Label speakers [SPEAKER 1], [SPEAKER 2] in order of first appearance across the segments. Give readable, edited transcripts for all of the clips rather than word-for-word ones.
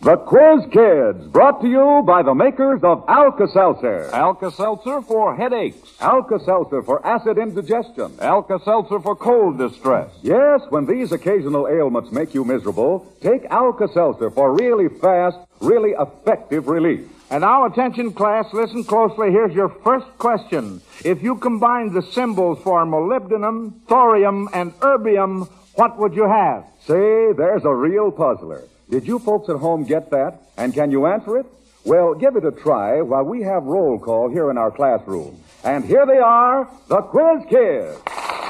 [SPEAKER 1] The Quiz Kids, brought to you by the makers of Alka-Seltzer.
[SPEAKER 2] Alka-Seltzer for headaches.
[SPEAKER 1] Alka-Seltzer for acid indigestion.
[SPEAKER 2] Alka-Seltzer for cold distress.
[SPEAKER 1] Yes, when these occasional ailments make you miserable, take Alka-Seltzer for really fast, really effective relief.
[SPEAKER 2] And now, attention, class, listen closely. Here's your first question. If you combine the symbols for molybdenum, thorium, and erbium, what would you have?
[SPEAKER 1] Say, there's a real puzzler. Did you folks at home get that? And can you answer it? Well, give it a try while we have roll call here in our classroom. And here they are, the Quiz Kids.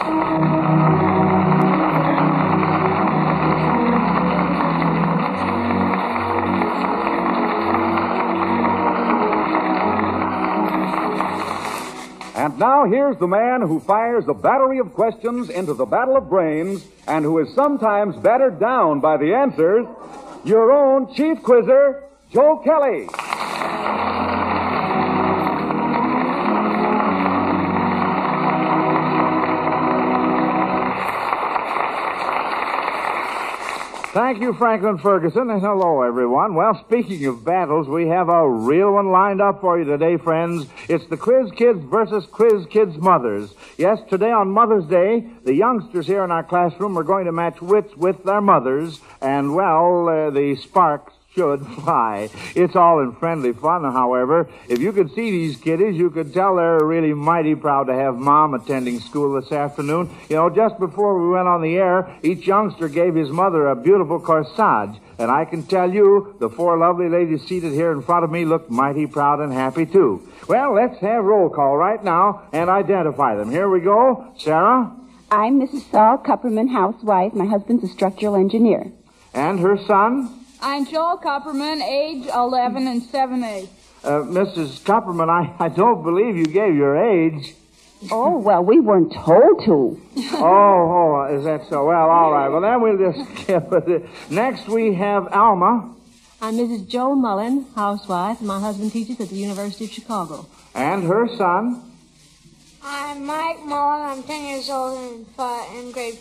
[SPEAKER 1] And now here's the man who fires a battery of questions into the battle of brains and who is sometimes battered down by the answers, your own chief quizzer, Joe Kelly.
[SPEAKER 2] Thank you, Franklin Ferguson, and hello, everyone. Well, speaking of battles, we have a real one lined up for you today, friends. It's the Quiz Kids versus Quiz Kids mothers. Yes, today on Mother's Day, the youngsters here in our classroom are going to match wits with their mothers, and, well, the sparks should fly. It's all in friendly fun, however. If you could see these kiddies, you could tell they're really mighty proud to have Mom attending school this afternoon. You know, just before we went on the air, each youngster gave his mother a beautiful corsage. And I can tell you, the four lovely ladies seated here in front of me look mighty proud and happy, too. Well, let's have roll call right now and identify them. Here we go. Sarah?
[SPEAKER 3] I'm Mrs. Saul Kupperman, housewife. My husband's a structural engineer.
[SPEAKER 2] And her son?
[SPEAKER 4] I'm Joel Kupperman, age 11 and 7/8.
[SPEAKER 2] Mrs. Kupperman, I don't believe you gave your age.
[SPEAKER 3] Oh, well, we weren't told to.
[SPEAKER 2] Oh, is that so? Well, all right. Well, then we'll just skip it. Next, we have Alma.
[SPEAKER 5] I'm Mrs. Joe Mullen, housewife, and my husband teaches at the University of Chicago.
[SPEAKER 2] And her son?
[SPEAKER 6] I'm Mike Mullen. I'm 10 years old and in grade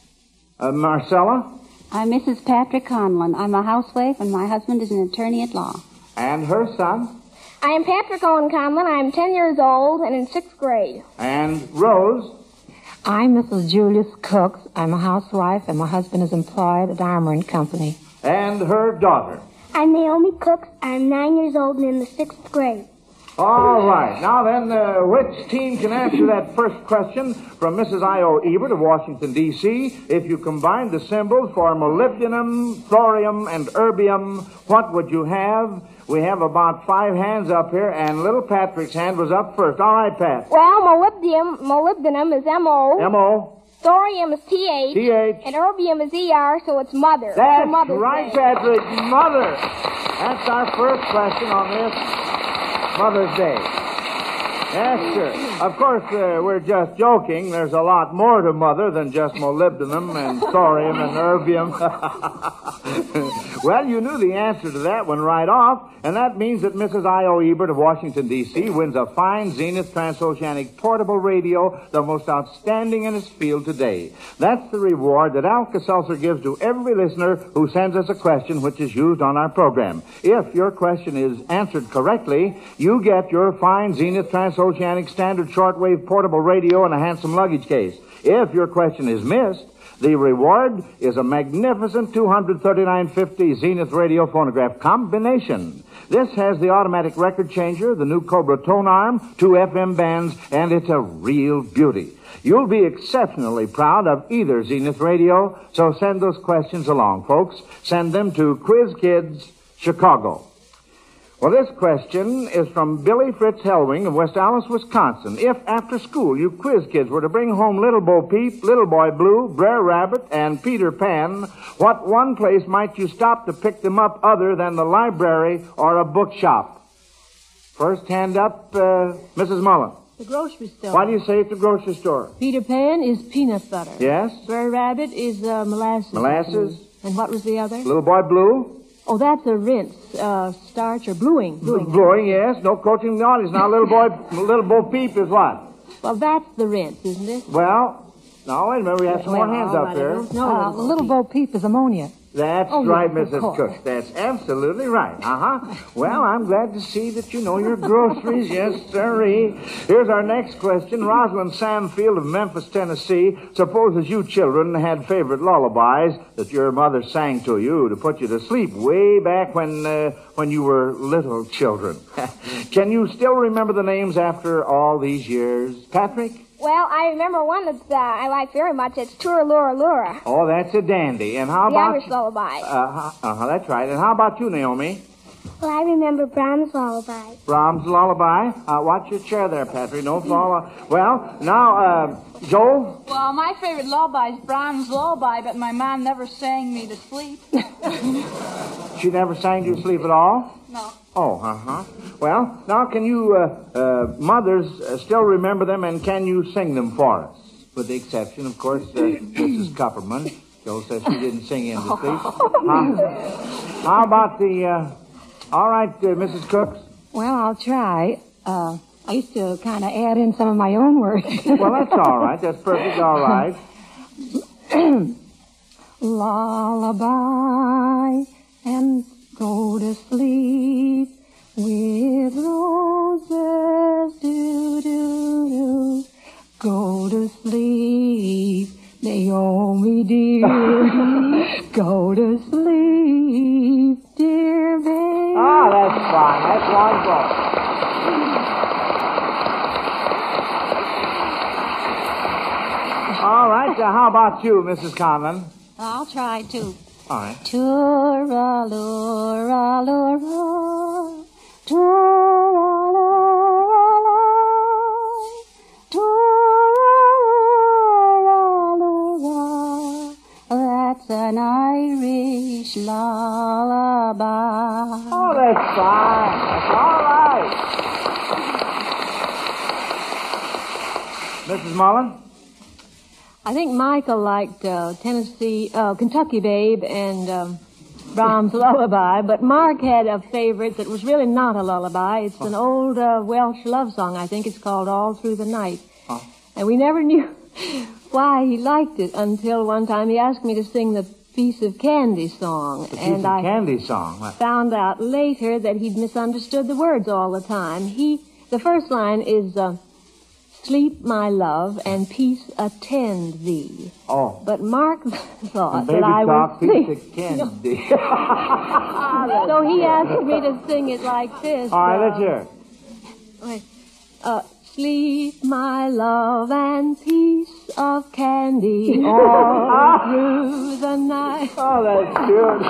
[SPEAKER 6] 5.
[SPEAKER 2] Marcella?
[SPEAKER 3] I'm Mrs. Patrick Conlon. I'm a housewife, and my husband is an attorney at law.
[SPEAKER 2] And her son?
[SPEAKER 6] I am Patrick Owen Conlon. I am 10 years old and in 6th grade.
[SPEAKER 2] And Rose?
[SPEAKER 5] I'm Mrs. Julius Cooks. I'm a housewife, and my husband is employed at Armour & Company.
[SPEAKER 2] And her daughter?
[SPEAKER 6] I'm Naomi Cooks. I'm 9 years old and in the 6th grade.
[SPEAKER 2] All right. Now then, which team can answer that first question from Mrs. I.O. Ebert of Washington, D.C.? If you combine the symbols for molybdenum, thorium, and erbium, what would you have? We have about 5 hands up here, and little Patrick's hand was up first. All right, Pat.
[SPEAKER 6] Well, molybdenum is M-O.
[SPEAKER 2] M-O.
[SPEAKER 6] Thorium is T-H.
[SPEAKER 2] T-H.
[SPEAKER 6] And erbium is E-R, so it's mother.
[SPEAKER 2] That's
[SPEAKER 6] Mother's
[SPEAKER 2] right,
[SPEAKER 6] Day.
[SPEAKER 2] Patrick. Mother. That's our first question on this Mother's Day. Yes, sir. Of course, we're just joking. There's a lot more to mother than just molybdenum and thorium and erbium. Well, you knew the answer to that one right off, and that means that Mrs. I.O. Ebert of Washington, D.C. wins a fine Zenith Transoceanic portable radio, the most outstanding in its field today. That's the reward that Alka-Seltzer gives to every listener who sends us a question which is used on our program. If your question is answered correctly, you get your fine Zenith Transoceanic standard shortwave portable radio and a handsome luggage case. If your question is missed, the reward is a magnificent 239.50 Zenith radio phonograph combination. This has the automatic record changer, the new Cobra tone arm, 2 FM bands, and it's a real beauty. You'll be exceptionally proud of either Zenith radio, so send those questions along, folks. Send them to Quiz Kids, Chicago. Well, this question is from Billy Fritz Helwing of West Allis, Wisconsin. If, after school, you quiz kids were to bring home Little Bo Peep, Little Boy Blue, Brer Rabbit, and Peter Pan, what one place might you stop to pick them up other than the library or a bookshop? First hand up, Mrs. Mullen.
[SPEAKER 5] The grocery store.
[SPEAKER 2] Why do you say it's the grocery store?
[SPEAKER 5] Peter Pan is peanut butter.
[SPEAKER 2] Yes?
[SPEAKER 5] Brer Rabbit is molasses.
[SPEAKER 2] Molasses.
[SPEAKER 5] And what was the other?
[SPEAKER 2] Little Boy Blue.
[SPEAKER 5] Oh, that's a rinse, starch or bluing.
[SPEAKER 2] Bluing, yes. No coaching the audience. Now, Little Bo Peep is what?
[SPEAKER 5] Well, that's the rinse, isn't it?
[SPEAKER 2] Well, no, wait a minute. We have some more hands up there.
[SPEAKER 5] No, Little Bo Peep is ammonia.
[SPEAKER 2] That's
[SPEAKER 5] Oh,
[SPEAKER 2] right,
[SPEAKER 5] yes, of
[SPEAKER 2] Mrs.
[SPEAKER 5] course.
[SPEAKER 2] Cook. That's absolutely right. Well, I'm glad to see that you know your groceries. Yes, sirree. Here's our next question. Rosalind Samfield of Memphis, Tennessee, supposes you children had favorite lullabies that your mother sang to you to put you to sleep way back when you were little children. Can you still remember the names after all these years? Patrick?
[SPEAKER 7] Well, I remember one that I like very much. It's Turalura Lura,
[SPEAKER 2] Oh, that's a dandy. And how
[SPEAKER 7] the
[SPEAKER 2] about
[SPEAKER 7] Irish lullaby.
[SPEAKER 2] That's right. And how about you, Naomi?
[SPEAKER 6] Well, I remember Brahms' lullaby.
[SPEAKER 2] Brahms' lullaby. Watch your chair there, Patrick. Don't fall. Well, now, Joel?
[SPEAKER 4] Well, my favorite lullaby is Brahms' lullaby, but my mom never sang me to sleep.
[SPEAKER 2] She never sang you to sleep at all?
[SPEAKER 4] No.
[SPEAKER 2] Oh, Well, now can you, mothers, still remember them, and can you sing them for us? With the exception, of course, Mrs. Copperman. Joe says she didn't sing in to sleep. How about all right, Mrs. Cooks?
[SPEAKER 5] Well, I'll try. I used to kind of add in some of my own words.
[SPEAKER 2] Well, that's all right. That's perfect all right.
[SPEAKER 5] Lullaby and go to sleep with roses, do-do-do. Go to sleep, Naomi dear. Go to sleep, dear baby.
[SPEAKER 2] Oh, that's fine. That's wonderful. All right, how about you, Mrs. Conlon?
[SPEAKER 3] I'll try to.
[SPEAKER 2] All right.
[SPEAKER 3] Turalura, turalura, turalura. That's an Irish lullaby.
[SPEAKER 2] Oh, that's fine. That's all right. Mrs. Mullen?
[SPEAKER 5] I think Michael liked Kentucky Babe and Brahms' Lullaby, but Mark had a favorite that was really not a lullaby. It's an old Welsh love song, I think. It's called All Through the Night. And we never knew why he liked it until one time he asked me to sing the Piece of Candy song.
[SPEAKER 2] Candy song.
[SPEAKER 5] Found out later that he'd misunderstood the words all the time. The first line is... sleep, my love, and peace attend thee.
[SPEAKER 2] Oh.
[SPEAKER 5] But Mark thought
[SPEAKER 2] Baby
[SPEAKER 5] that I
[SPEAKER 2] talk,
[SPEAKER 5] was
[SPEAKER 2] piece of candy.
[SPEAKER 5] So he asked me to sing it like this.
[SPEAKER 2] All right, let's hear it.
[SPEAKER 5] Sleep, my love, and piece of candy all through the night.
[SPEAKER 2] Oh, that's cute.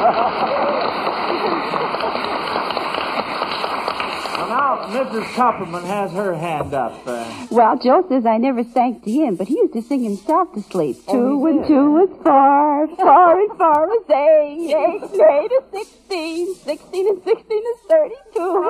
[SPEAKER 2] Now, Mrs. Copperman has her hand up.
[SPEAKER 3] Well, Joe says I never sang to him, but he used to sing himself to sleep.
[SPEAKER 2] Oh,
[SPEAKER 3] 2
[SPEAKER 2] he
[SPEAKER 3] and
[SPEAKER 2] did.
[SPEAKER 3] 2 is 4, 4 and 4 is 8, 8 and 8 is 16, 16 and 16 is 32.
[SPEAKER 2] Oh,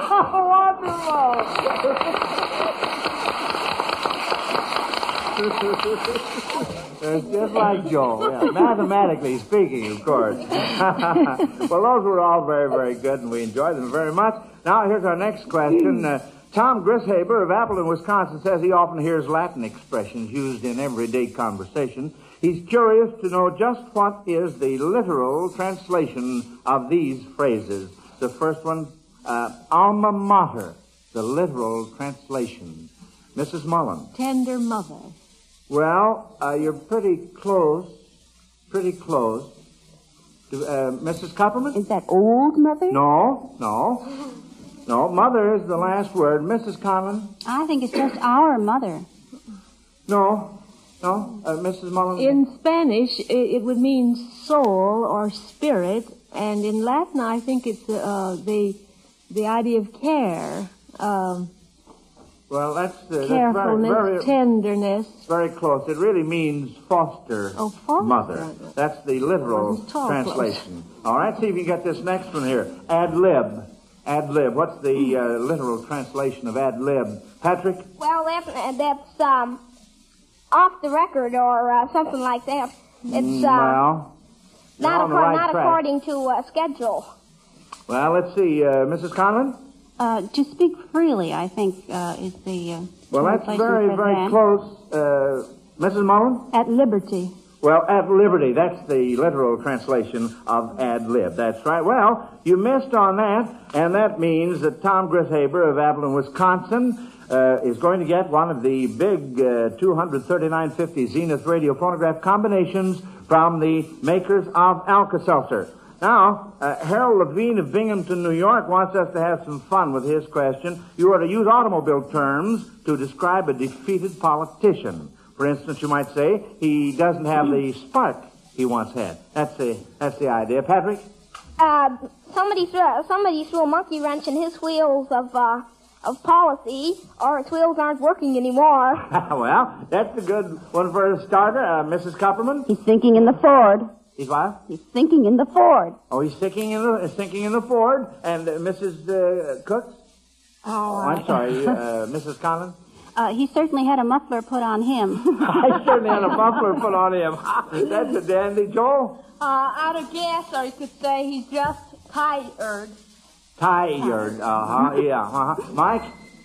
[SPEAKER 2] wonderful! It's just like Joe, yeah. Mathematically speaking, of course. Well, those were all very, very good, and we enjoyed them very much. Now, here's our next question. Tom Grishaber of Appleton, Wisconsin, says he often hears Latin expressions used in everyday conversation. He's curious to know just what is the literal translation of these phrases. The first one, alma mater, the literal translation. Mrs. Mullen.
[SPEAKER 5] Tender mother.
[SPEAKER 2] Well, you're pretty close. Pretty close. Mrs. Copperman?
[SPEAKER 3] Is that old mother?
[SPEAKER 2] No. Mother is the last word. Mrs. Conlon?
[SPEAKER 3] I think it's just our mother.
[SPEAKER 2] No. Mrs. Mullen?
[SPEAKER 5] In Spanish, it would mean soul or spirit, and in Latin, I think it's the idea of care.
[SPEAKER 2] Well, that's
[SPEAKER 5] Carefulness,
[SPEAKER 2] very,
[SPEAKER 5] tenderness.
[SPEAKER 2] very close. It really means foster,
[SPEAKER 5] foster.
[SPEAKER 2] mother. That's the literal translation. All right, see if you get this next one here. Ad lib. Ad lib. What's the literal translation of ad lib? Patrick?
[SPEAKER 7] Well, that's off the record or something like that. It's
[SPEAKER 2] well,
[SPEAKER 7] not
[SPEAKER 2] on the right track.
[SPEAKER 7] according to schedule.
[SPEAKER 2] Well, let's see. Mrs. Conlon?
[SPEAKER 3] To speak freely, I think, is the
[SPEAKER 2] Well, that's
[SPEAKER 3] translation
[SPEAKER 2] very,
[SPEAKER 3] for
[SPEAKER 2] very
[SPEAKER 3] that.
[SPEAKER 2] close. Mrs. Mullen?
[SPEAKER 5] At liberty.
[SPEAKER 2] Well, at liberty. That's the literal translation of ad lib. That's right. Well, you missed on that, and that means that Tom Grithaber of Abilene, Wisconsin, is going to get one of the big 23950 Zenith radio phonograph combinations from the makers of Alka-Seltzer. Now, Harold Levine of Binghamton, New York, wants us to have some fun with his question. You are to use automobile terms to describe a defeated politician. For instance, you might say, he doesn't have the spark he once had. That's the idea. Patrick?
[SPEAKER 7] Somebody threw a monkey wrench in his wheels of policy, or his wheels aren't working anymore.
[SPEAKER 2] Well, that's a good one for a starter. Mrs. Copperman?
[SPEAKER 3] He's sinking in the Ford.
[SPEAKER 2] He's what?
[SPEAKER 3] He's sinking in the Ford.
[SPEAKER 2] Oh, he's sinking in the Ford. And Mrs. Cook?
[SPEAKER 3] Oh,
[SPEAKER 2] I'm sorry, Mrs. Conlon?
[SPEAKER 3] He certainly had a muffler put on him.
[SPEAKER 2] I certainly had a muffler put on him. That's a dandy. Joel?
[SPEAKER 4] Out of gas, or you could say he's just tired.
[SPEAKER 2] Tired. Yeah. Mike?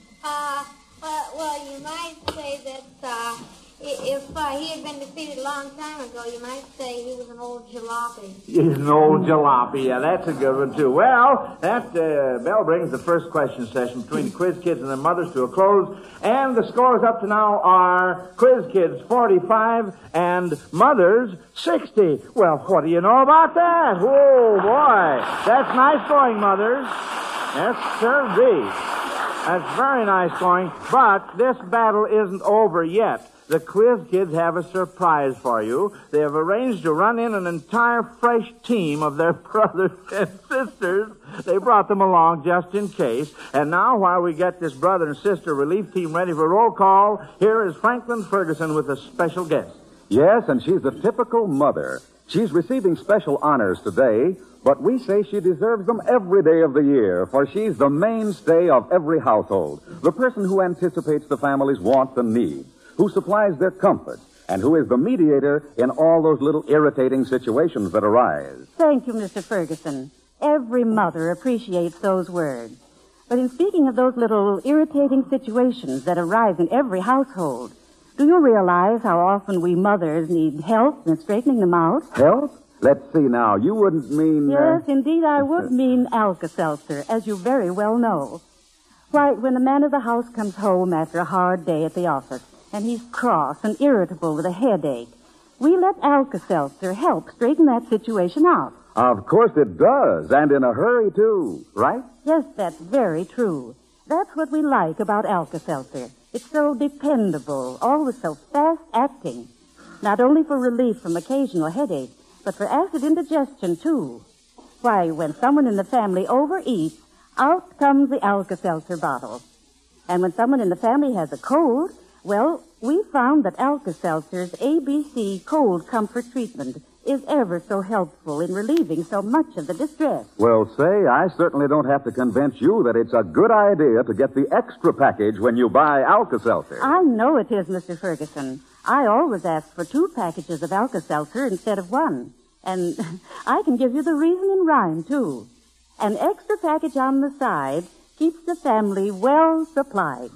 [SPEAKER 6] Well, you might say that if he had been defeated a long time ago, you might say he was an old jalopy.
[SPEAKER 2] He's an old jalopy. Yeah, that's a good one, too. Well, that bell brings the first question session between the quiz kids and their mothers to a close. And the scores up to now are quiz kids 45 and mothers 60. Well, what do you know about that? Oh, boy. That's nice going, mothers. Yes, sir, indeed. That's very nice going. But this battle isn't over yet. The quiz kids have a surprise for you. They have arranged to run in an entire fresh team of their brothers and sisters. They brought them along just in case. And now, while we get this brother and sister relief team ready for roll call, here is Franklin Ferguson with a special guest.
[SPEAKER 1] Yes, and she's a typical mother. She's receiving special honors today, but we say she deserves them every day of the year, for she's the mainstay of every household, the person who anticipates the family's wants and needs, who supplies their comfort, and who is the mediator in all those little irritating situations that arise.
[SPEAKER 3] Thank you, Mr. Ferguson. Every mother appreciates those words. But in speaking of those little irritating situations that arise in every household, do you realize how often we mothers need help in straightening them out?
[SPEAKER 1] Help? Let's see now. You wouldn't mean...
[SPEAKER 3] Yes, indeed, I would mean Alka-Seltzer, as you very well know. Why, when the man of the house comes home after a hard day at the office, and he's cross and irritable with a headache, we let Alka-Seltzer help straighten that situation out.
[SPEAKER 1] Of course it does, and in a hurry, too, right?
[SPEAKER 3] Yes, that's very true. That's what we like about Alka-Seltzer. It's so dependable, always so fast-acting. Not only for relief from occasional headache, but for acid indigestion, too. Why, when someone in the family overeats, out comes the Alka-Seltzer bottle. And when someone in the family has a cold, well, we found that Alka-Seltzer's ABC Cold Comfort Treatment is ever so helpful in relieving so much of the distress.
[SPEAKER 1] Well, say, I certainly don't have to convince you that it's a good idea to get the extra package when you buy Alka-Seltzer.
[SPEAKER 3] I know it is, Mr. Ferguson. I always ask for 2 packages of Alka-Seltzer instead of 1. And I can give you the reason in rhyme, too. An extra package on the side keeps the family well supplied.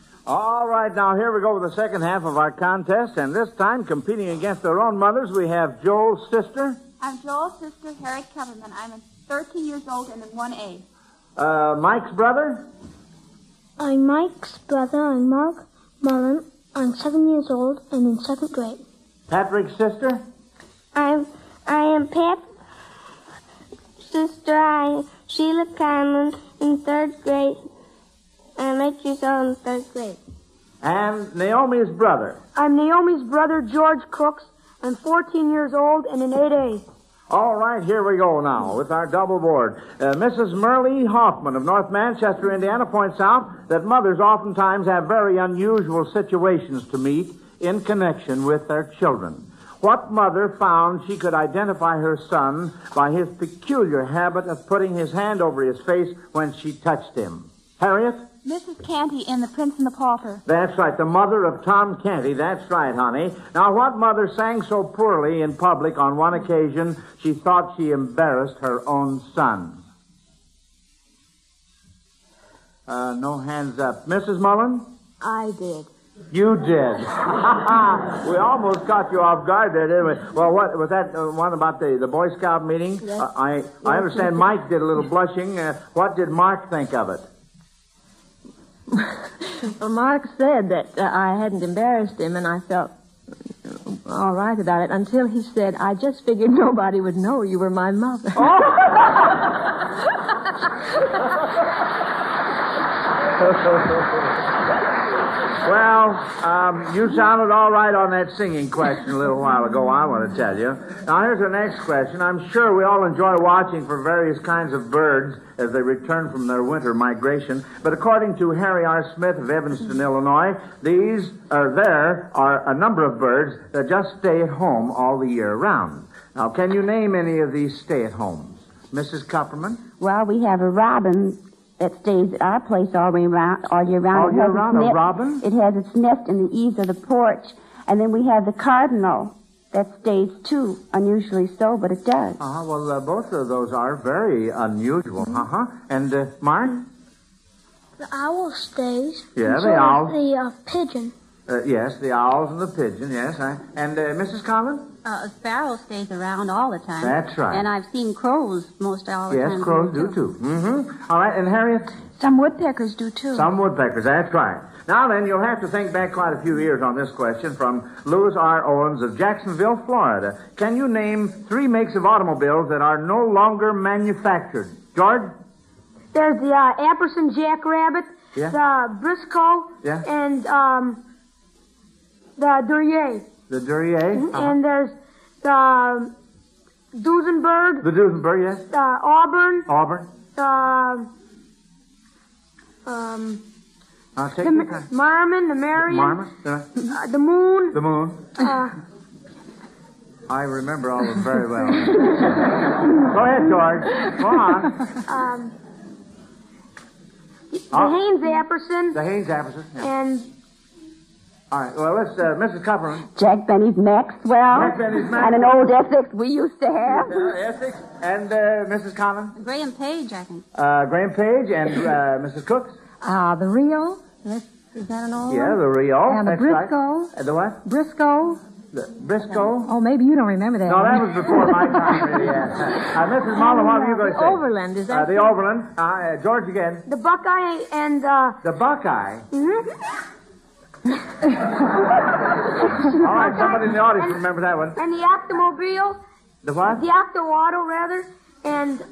[SPEAKER 2] All right, now here we go with the second half of our contest, and this time, competing against their own mothers, we have Joel's sister.
[SPEAKER 4] I'm Joel's sister, Harriet Kellerman. I'm 13 years old and in 1A.
[SPEAKER 2] Mike's brother.
[SPEAKER 6] I'm Mike's brother. I'm Mark Mullen. I'm 7 years old and in 2nd grade.
[SPEAKER 2] Patrick's sister.
[SPEAKER 6] I am Pat's sister. I'm Sheila Carmen in 3rd grade. I'm 8 years old in 3rd grade.
[SPEAKER 2] And Naomi's brother.
[SPEAKER 6] I'm Naomi's brother, George Crooks. I'm 14 years old and in 8A.
[SPEAKER 2] All right, here we go now with our double board. Mrs. Merle Hoffman of North Manchester, Indiana, points out that mothers oftentimes have very unusual situations to meet in connection with their children. What mother found she could identify her son by his peculiar habit of putting his hand over his face when she touched him? Harriet?
[SPEAKER 4] Mrs. Canty in The Prince and the Pauper.
[SPEAKER 2] That's right, the mother of Tom Canty. That's right, honey. Now, what mother sang so poorly in public on one occasion she thought she embarrassed her own son? No hands up. Mrs. Mullen?
[SPEAKER 3] I did.
[SPEAKER 2] You did. We almost caught you off guard there, didn't we? Well, what was that one about the Boy Scout meeting?
[SPEAKER 3] Yes.
[SPEAKER 2] I understand Mike did a little blushing. What did Mark think of it?
[SPEAKER 5] Well, Mark said that I hadn't embarrassed him, and I felt all right about it until he said, I just figured nobody would know you were my mother.
[SPEAKER 2] Well, you sounded all right on that singing question a little while ago, I want to tell you. Now, here's the next question. I'm sure we all enjoy watching for various kinds of birds as they return from their winter migration. But according to Harry R. Smith of Evanston, Illinois, there are a number of birds that just stay at home all the year round. Now, can you name any of these stay-at-homes? Mrs. Kupperman?
[SPEAKER 3] Well, we have a robin that stays at our place all year round.
[SPEAKER 2] All year round, a robin?
[SPEAKER 3] It has its nest in the eaves of the porch. And then we have the cardinal that stays, too. Unusually so, but it does.
[SPEAKER 2] Well, both of those are very unusual. And, Mark?
[SPEAKER 7] The owl stays.
[SPEAKER 2] Yeah,
[SPEAKER 7] and
[SPEAKER 2] the owl.
[SPEAKER 7] The pigeon.
[SPEAKER 2] Yes, the owls and the pigeon, yes. And Mrs. Collins?
[SPEAKER 3] A sparrow stays around all the time.
[SPEAKER 2] That's right.
[SPEAKER 3] And I've seen crows most all the time.
[SPEAKER 2] Yes, crows do, too. All right, and Harriet?
[SPEAKER 7] Some woodpeckers do, too.
[SPEAKER 2] Some woodpeckers, that's right. Now then, you'll have to think back quite a few years on this question from Louis R. Owens of Jacksonville, Florida. Can you name 3 makes of automobiles that are no longer manufactured? George?
[SPEAKER 7] There's the Amperson Jackrabbit, the Briscoe, and the Duryea.
[SPEAKER 2] The Duryea?
[SPEAKER 7] And there's the Duesenberg.
[SPEAKER 2] The Duesenberg, yes.
[SPEAKER 7] The Auburn.
[SPEAKER 2] Auburn.
[SPEAKER 7] The Marmon, the Marion.
[SPEAKER 2] Marmon.
[SPEAKER 7] The Moon.
[SPEAKER 2] The Moon. I remember all of them very well. Go ahead, George. Go on.
[SPEAKER 7] The Haynes Apperson.
[SPEAKER 2] The Haynes Apperson. Yeah.
[SPEAKER 7] And...
[SPEAKER 2] All right, well, let's, Mrs. Kupperman.
[SPEAKER 3] Jack Benny's Maxwell.
[SPEAKER 2] Jack Benny's Maxwell.
[SPEAKER 3] And an old Essex we used to have.
[SPEAKER 2] Essex. And Mrs. Collins?
[SPEAKER 3] Graham Page, I think.
[SPEAKER 2] Graham Page and Mrs. Cooks?
[SPEAKER 5] The Rio. Is that an old one?
[SPEAKER 2] Yeah, the Rio.
[SPEAKER 5] And the Briscoe.
[SPEAKER 2] Right. The what?
[SPEAKER 5] Briscoe.
[SPEAKER 2] The Briscoe?
[SPEAKER 5] Oh, maybe you don't remember that.
[SPEAKER 2] No, that was before my time, really, Mrs. Mullen, what are you going to say?
[SPEAKER 5] Overland, is that?
[SPEAKER 2] The Overland. George again.
[SPEAKER 7] The Buckeye and,
[SPEAKER 2] The Buckeye? All right, somebody in the audience remember that one.
[SPEAKER 7] And the Octomobile.
[SPEAKER 2] The what?
[SPEAKER 7] The Octo Auto, rather. And,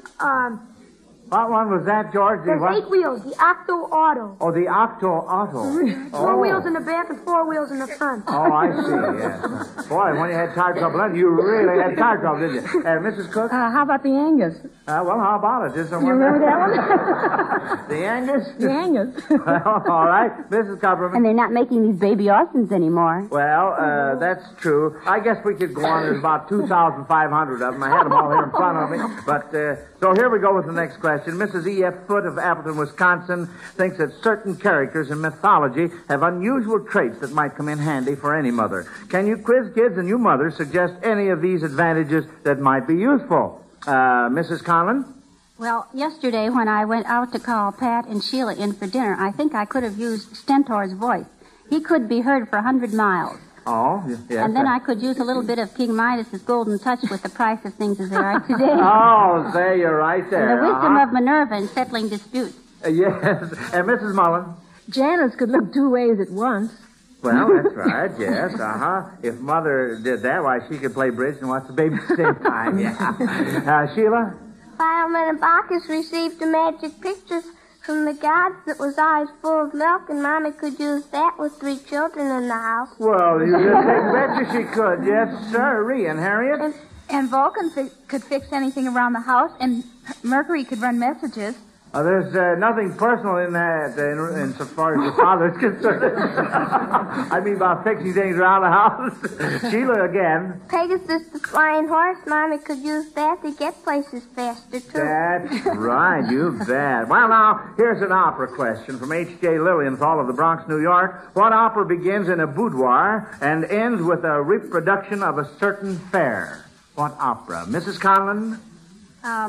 [SPEAKER 2] what one was that, George?
[SPEAKER 7] There's 8 wheels. The Octo Auto.
[SPEAKER 2] Oh, the Octo Auto.
[SPEAKER 7] 4 wheels in the back and 4 wheels in the front.
[SPEAKER 2] Oh, I see, yes. Boy, when you had tire trouble then, you really had tire trouble, didn't you? Mrs. Cook?
[SPEAKER 5] How about the Angus?
[SPEAKER 2] Well, how about it? Is there
[SPEAKER 5] You remember that one?
[SPEAKER 2] The Angus?
[SPEAKER 5] The Angus.
[SPEAKER 2] Well, all right. Mrs. Kupperman.
[SPEAKER 3] And they're not making these baby Austins anymore.
[SPEAKER 2] Well, that's true. I guess we could go on. There's about 2,500 of them. I had them all here in front of me. But, so here we go with the next question. Mrs. E.F. Foote of Appleton, Wisconsin, thinks that certain characters in mythology have unusual traits that might come in handy for any mother. Can you quiz kids and you mothers suggest any of these advantages that might be useful? Mrs. Conlon?
[SPEAKER 3] Well, yesterday when I went out to call Pat and Sheila in for dinner, I think I could have used Stentor's voice. He could be heard for 100 miles.
[SPEAKER 2] Oh, yes.
[SPEAKER 3] And then I could use a little bit of King Midas's golden touch with the price of things as they are today.
[SPEAKER 2] Oh, there, you're right there.
[SPEAKER 3] And the wisdom of Minerva in settling disputes.
[SPEAKER 2] Yes. And Mrs. Mullen?
[SPEAKER 5] Janice could look 2 ways at once.
[SPEAKER 2] Well, that's right, yes, If Mother did that, why, she could play bridge and watch the baby at the same time, yeah. Sheila?
[SPEAKER 7] Fireman and Bacchus received the magic pictures from the gods that was eyes full of milk, and Mommy could use that with 3 children in the house.
[SPEAKER 2] Well, you just bet you she could, yes, sir. And Harriet?
[SPEAKER 4] And Vulcan could fix anything around the house, and Mercury could run messages.
[SPEAKER 2] There's nothing personal in that, in so far as your father's concerned. I mean, about fixing things around the house. Sheila again.
[SPEAKER 7] Pegasus, the flying horse, Mommy could use that to get places faster, too.
[SPEAKER 2] That's right, you bet. Well, now, here's an opera question from H.J. Lilienthal of the Bronx, New York. What opera begins in a boudoir and ends with a reproduction of a certain fair? What opera? Mrs. Conlon?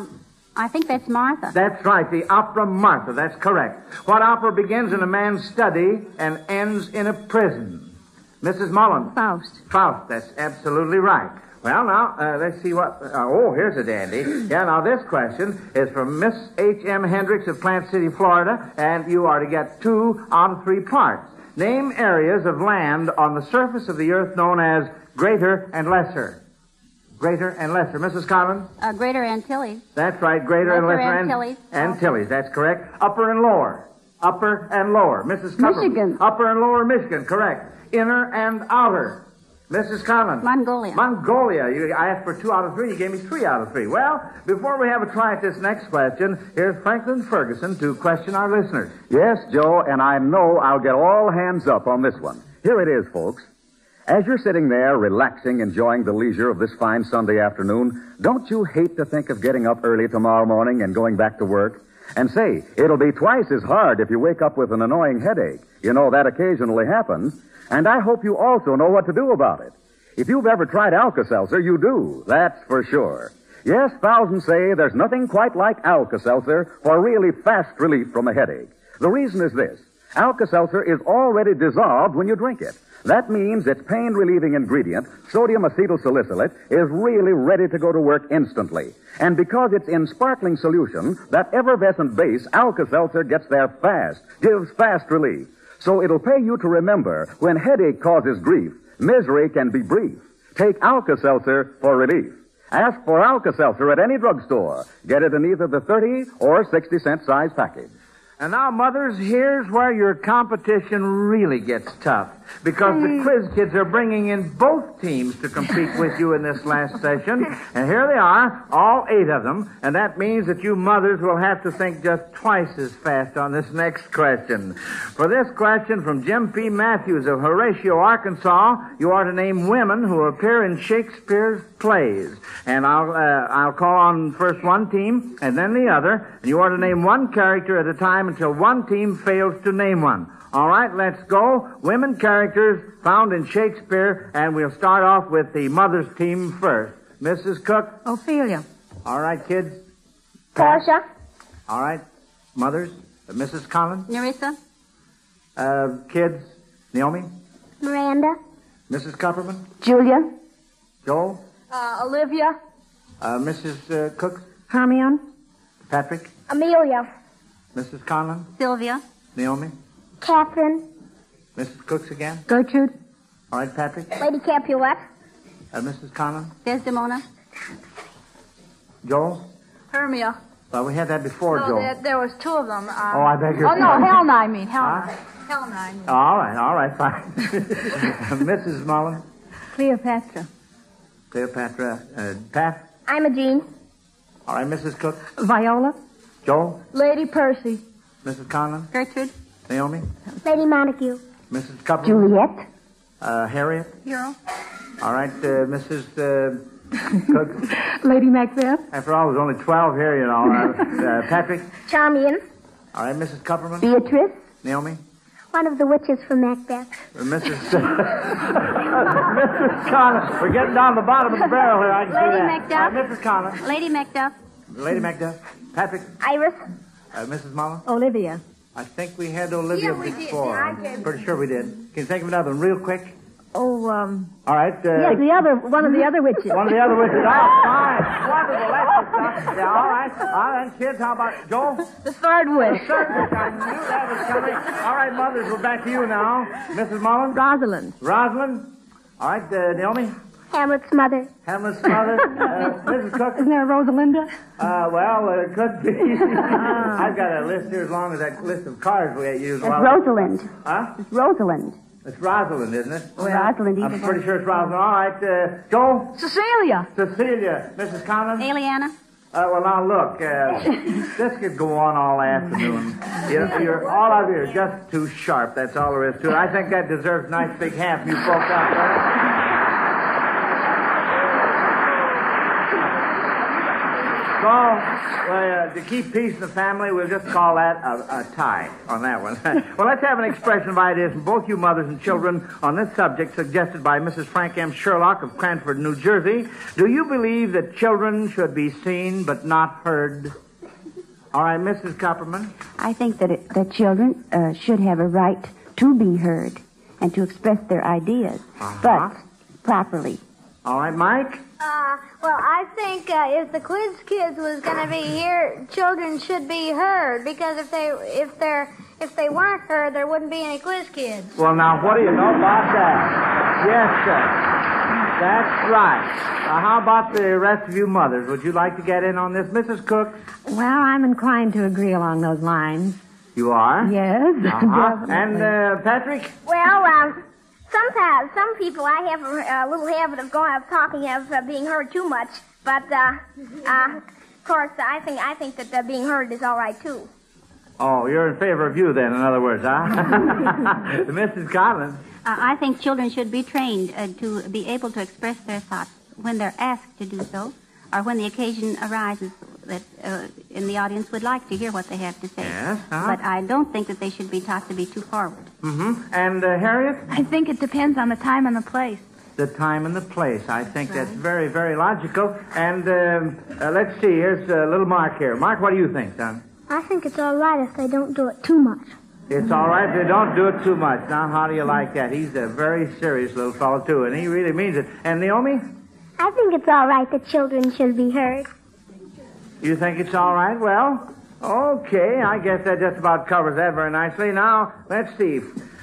[SPEAKER 4] I think that's Martha.
[SPEAKER 2] That's right, the opera Martha. That's correct. What opera begins in a man's study and ends in a prison? Mrs. Mullen.
[SPEAKER 4] Faust.
[SPEAKER 2] Faust, that's absolutely right. Well, now, let's see what... here's a dandy. Yeah, now this question is from Miss H.M. Hendricks of Plant City, Florida, and you are to get 2 out of 3 parts. Name areas of land on the surface of the earth known as Greater and Lesser. Greater and Lesser. Mrs. Collins?
[SPEAKER 4] Greater Antilles.
[SPEAKER 2] That's right, Greater and Lesser.
[SPEAKER 4] Antilles.
[SPEAKER 2] Antilles, that's correct. Upper and Lower. Upper and Lower. Mrs. Collins?
[SPEAKER 4] Michigan.
[SPEAKER 2] Upper and Lower Michigan, correct. Inner and Outer. Mrs. Collins?
[SPEAKER 4] Mongolia.
[SPEAKER 2] Mongolia. I asked for 2 out of 3. You gave me 3 out of 3. Well, before we have a try at this next question, here's Franklin Ferguson to question our listeners.
[SPEAKER 1] Yes, Joe, and I know I'll get all hands up on this one. Here it is, folks. As you're sitting there relaxing, enjoying the leisure of this fine Sunday afternoon, don't you hate to think of getting up early tomorrow morning and going back to work? And say, it'll be twice as hard if you wake up with an annoying headache. You know, that occasionally happens. And I hope you also know what to do about it. If you've ever tried Alka-Seltzer, you do, that's for sure. Yes, thousands say there's nothing quite like Alka-Seltzer for really fast relief from a headache. The reason is this. Alka-Seltzer is already dissolved when you drink it. That means its pain-relieving ingredient, sodium acetylsalicylate, is really ready to go to work instantly. And because it's in sparkling solution, that effervescent base, Alka-Seltzer, gets there fast, gives fast relief. So it'll pay you to remember, when headache causes grief, misery can be brief. Take Alka-Seltzer for relief. Ask for Alka-Seltzer at any drugstore. Get it in either the 30 or 60-cent size package.
[SPEAKER 2] And now, mothers, here's where your competition really gets tough. Because the quiz kids are bringing in both teams to compete with you in this last session. And here they are, all 8 of them. And that means that you mothers will have to think just twice as fast on this next question. For this question from Jim P. Matthews of Horatio, Arkansas, you are to name women who appear in Shakespeare's plays. And I'll call on first one team and then the other. And you are to name one character at a time until one team fails to name one. All right, let's go. Women characters found in Shakespeare, and we'll start off with the mother's team first. Mrs. Cook?
[SPEAKER 5] Ophelia.
[SPEAKER 2] All right, kids.
[SPEAKER 7] Portia.
[SPEAKER 2] All right, mothers. Mrs. Collins?
[SPEAKER 4] Nerissa.
[SPEAKER 2] Kids. Naomi?
[SPEAKER 7] Miranda.
[SPEAKER 2] Mrs. Kupperman?
[SPEAKER 7] Julia.
[SPEAKER 2] Joel?
[SPEAKER 5] Olivia.
[SPEAKER 2] Mrs. Cook?
[SPEAKER 5] Hermione.
[SPEAKER 2] Patrick?
[SPEAKER 7] Amelia.
[SPEAKER 2] Mrs. Conlon?
[SPEAKER 4] Sylvia.
[SPEAKER 2] Naomi?
[SPEAKER 7] Catherine.
[SPEAKER 2] Mrs. Cooks again?
[SPEAKER 5] Gertrude.
[SPEAKER 2] All right, Patrick?
[SPEAKER 7] Lady Capulet.
[SPEAKER 2] Mrs. Conlon?
[SPEAKER 4] Desdemona.
[SPEAKER 2] Joel?
[SPEAKER 5] Hermia.
[SPEAKER 2] Well, we had that before,
[SPEAKER 5] No,
[SPEAKER 2] Joel.
[SPEAKER 5] there was 2 of them.
[SPEAKER 2] I beg your
[SPEAKER 5] no,
[SPEAKER 2] pardon.
[SPEAKER 5] Helena, I mean. Helena.
[SPEAKER 2] Huh?
[SPEAKER 5] Helena, I mean.
[SPEAKER 2] All right, fine. Mrs. Mullen?
[SPEAKER 5] Cleopatra.
[SPEAKER 2] Cleopatra. Pat?
[SPEAKER 7] Imogene.
[SPEAKER 2] All right, Mrs. Cook?
[SPEAKER 5] Viola.
[SPEAKER 2] Joel?
[SPEAKER 5] Lady Percy.
[SPEAKER 2] Mrs. Conlon?
[SPEAKER 4] Gertrude.
[SPEAKER 2] Naomi?
[SPEAKER 7] Lady Montague.
[SPEAKER 2] Mrs. Cupperman?
[SPEAKER 7] Juliet.
[SPEAKER 2] Harriet?
[SPEAKER 4] Hero.
[SPEAKER 2] All right, Mrs. Cook?
[SPEAKER 5] Lady Macbeth.
[SPEAKER 2] After all, there's only 12 here, you know. Patrick?
[SPEAKER 7] Charmian.
[SPEAKER 2] All right, Mrs. Kupperman?
[SPEAKER 7] Beatrice.
[SPEAKER 2] Naomi?
[SPEAKER 7] One of the witches from Macbeth.
[SPEAKER 2] Mrs. Conlon. We're getting down the bottom of the barrel here. I can
[SPEAKER 4] Lady
[SPEAKER 2] see that.
[SPEAKER 4] Macduff.
[SPEAKER 2] All right, Mrs. Conlon.
[SPEAKER 4] Lady Macduff.
[SPEAKER 2] Lady Macduff. Patrick?
[SPEAKER 7] Iris.
[SPEAKER 2] Mrs. Mullen?
[SPEAKER 5] Olivia.
[SPEAKER 2] I think we had Olivia
[SPEAKER 7] Yeah, we did.
[SPEAKER 2] before.
[SPEAKER 7] Yeah, I did.
[SPEAKER 2] Pretty sure we did. Can you think of another one real quick?
[SPEAKER 5] Oh,
[SPEAKER 2] All right.
[SPEAKER 5] yes, one of the other witches.
[SPEAKER 2] One of the other witches. Oh, fine. Wonderful. That's yeah, all right. All right, kids. How about Joel?
[SPEAKER 5] The 3rd witch.
[SPEAKER 2] Certainly. I knew that was coming. All right, mothers, we're back to you now. Mrs. Mullen?
[SPEAKER 5] Rosalind.
[SPEAKER 2] Rosalind? All right, Naomi?
[SPEAKER 7] Hamlet's mother.
[SPEAKER 2] Hamlet's mother? Mrs. Cook?
[SPEAKER 5] Isn't there a Rosalinda?
[SPEAKER 2] Well, it could be. I've got a list here as long as that list of cars we used.
[SPEAKER 7] It's Rosalind.
[SPEAKER 2] Huh?
[SPEAKER 7] It's Rosalind.
[SPEAKER 2] It's Rosalind, isn't it?
[SPEAKER 7] Rosalind.
[SPEAKER 2] I'm pretty sure it's Rosalind. All right, Joel?
[SPEAKER 5] Cecilia.
[SPEAKER 2] Cecilia. Mrs. Conlon?
[SPEAKER 4] Aliana.
[SPEAKER 2] Well, now, look, this could go on all afternoon. All of you are just too sharp. That's all there is to it. I think that deserves a nice big hand from you folks out there. To keep peace in the family, we'll just call that a tie on that one. Well, let's have an expression of ideas from both you mothers and children on this subject suggested by Mrs. Frank M. Sherlock of Cranford, New Jersey. Do you believe that children should be seen but not heard? All right, Mrs. Copperman.
[SPEAKER 8] I think that children should have a right to be heard and to express their ideas, but properly.
[SPEAKER 2] All right, Mike?
[SPEAKER 6] Well, I think if the quiz kids was going to be here, children should be heard, because if they weren't heard, there wouldn't be any quiz kids.
[SPEAKER 2] Well, now, what do you know about that? Yes, sir. That's right. How about the rest of you mothers? Would you like to get in on this? Mrs. Cook?
[SPEAKER 5] Well, I'm inclined to agree along those lines.
[SPEAKER 2] You are?
[SPEAKER 5] Yes.
[SPEAKER 2] And, Patrick?
[SPEAKER 7] Well, sometimes, some people, I have a little habit of being heard too much. But, of course, I think that being heard is all right, too.
[SPEAKER 2] Oh, you're in favor of you, then, in other words, huh? Mrs. Collins?
[SPEAKER 9] I think children should be trained to be able to express their thoughts when they're asked to do so, or when the occasion arises that in the audience would like to hear what they have to say.
[SPEAKER 2] Yes,
[SPEAKER 9] But I don't think that they should be taught to be too forward.
[SPEAKER 2] Mm-hmm. And Harriet?
[SPEAKER 4] I think it depends on the time and the place.
[SPEAKER 2] The time and the place. I think that's very, very logical. And let's see. Here's little Mark here. Mark, what do you think, son?
[SPEAKER 7] I think it's all right if they don't do it too much.
[SPEAKER 2] It's all right if they don't do it too much. Now, how do you like that? He's a very serious little fellow, too, and he really means it. And Naomi?
[SPEAKER 7] I think it's all right that children should be heard.
[SPEAKER 2] You think it's all right? Well, okay. I guess that just about covers that very nicely. Now, let's see.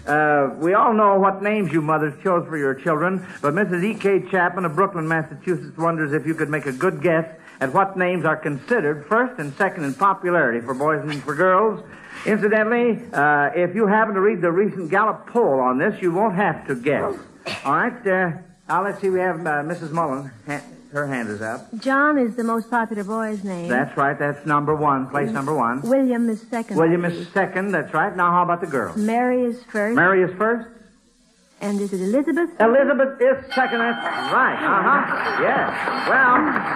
[SPEAKER 2] We all know what names you mothers chose for your children, but Mrs. E.K. Chapman of Brooklyn, Massachusetts wonders if you could make a good guess at what names are considered first and second in popularity for boys and for girls. Incidentally, if you happen to read the recent Gallup poll on this, you won't have to guess. All right, now let's see. We have Mrs. Mullen. Her hand is up.
[SPEAKER 5] John is the most popular boy's name.
[SPEAKER 2] That's right. That's number one, place number one.
[SPEAKER 5] William is second.
[SPEAKER 2] William is second. That's right. Now, how about the girls?
[SPEAKER 5] Mary is first.
[SPEAKER 2] Mary is first.
[SPEAKER 5] And is it Elizabeth?
[SPEAKER 2] Elizabeth is second. That's right. Yes. Well,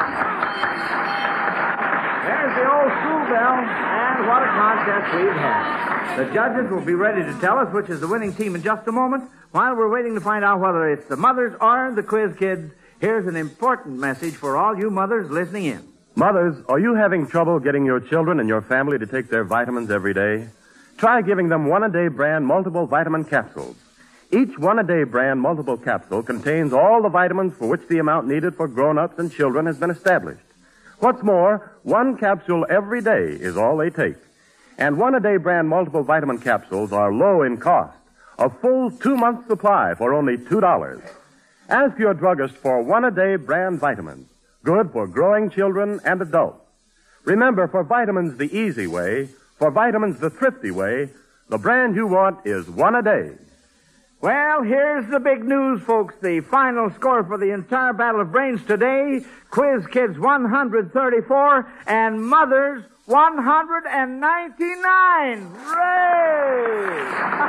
[SPEAKER 2] there's the old school bell, and what a contest we've had. The judges will be ready to tell us which is the winning team in just a moment. While we're waiting to find out whether it's the mothers or the quiz kids, here's an important message for all you mothers listening in.
[SPEAKER 10] Mothers, are you having trouble getting your children and your family to take their vitamins every day? Try giving them one-a-day brand multiple vitamin capsules. Each one-a-day brand multiple capsule contains all the vitamins for which the amount needed for grown-ups and children has been established. What's more, one capsule every day is all they take. And one-a-day brand multiple vitamin capsules are low in cost. A full 2-month supply for only $2. Ask your druggist for one-a-day brand vitamins. Good for growing children and adults. Remember, for vitamins the easy way, for vitamins the thrifty way, the brand you want is one-a-day.
[SPEAKER 2] Well, here's the big news, folks. The final score for the entire Battle of Brains today, Quiz Kids 134 and Mothers 199. Hooray!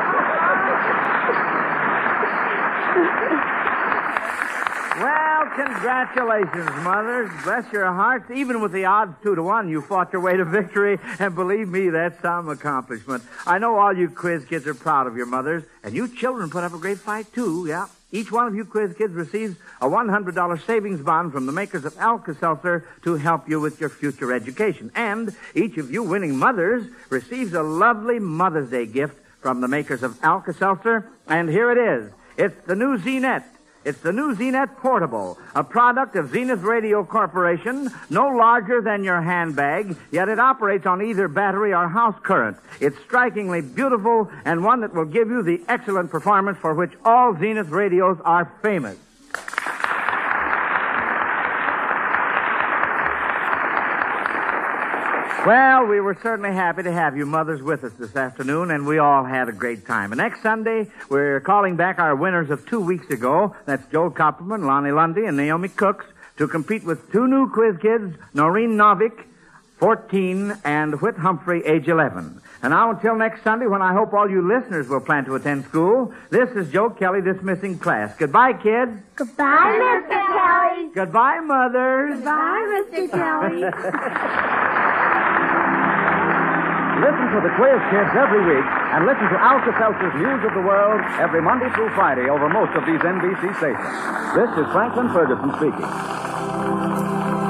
[SPEAKER 2] Well, congratulations, mothers. Bless your hearts. Even with the odds 2-1, you fought your way to victory, and believe me, that's some accomplishment. I know all you quiz kids are proud of your mothers, and you children put up a great fight, too, yeah. Each one of you quiz kids receives a $100 savings bond from the makers of Alka-Seltzer to help you with your future education. And each of you winning mothers receives a lovely Mother's Day gift from the makers of Alka-Seltzer, and here it is. It's the new Z-Net. It's the new Z-Net Portable, a product of Zenith Radio Corporation, no larger than your handbag, yet it operates on either battery or house current. It's strikingly beautiful and one that will give you the excellent performance for which all Zenith radios are famous. Well, we were certainly happy to have you mothers with us this afternoon, and we all had a great time. And next Sunday, we're calling back our winners of 2 weeks ago. That's Joel Copperman, Lonnie Lundy, and Naomi Cooks, to compete with 2 new quiz kids, Noreen Novick 14, and Whit Humphrey, age 11. And now until next Sunday, when I hope all you listeners will plan to attend school, this is Joe Kelly dismissing class. Goodbye, kids.
[SPEAKER 7] Goodbye, Mr. Kelly.
[SPEAKER 2] Goodbye, mothers.
[SPEAKER 7] Goodbye, Mr. Kelly.
[SPEAKER 1] Listen to the Quiz Kids every week, and listen to Alka-Seltzer's News of the World every Monday through Friday over most of these NBC stations. This is Franklin Ferguson speaking.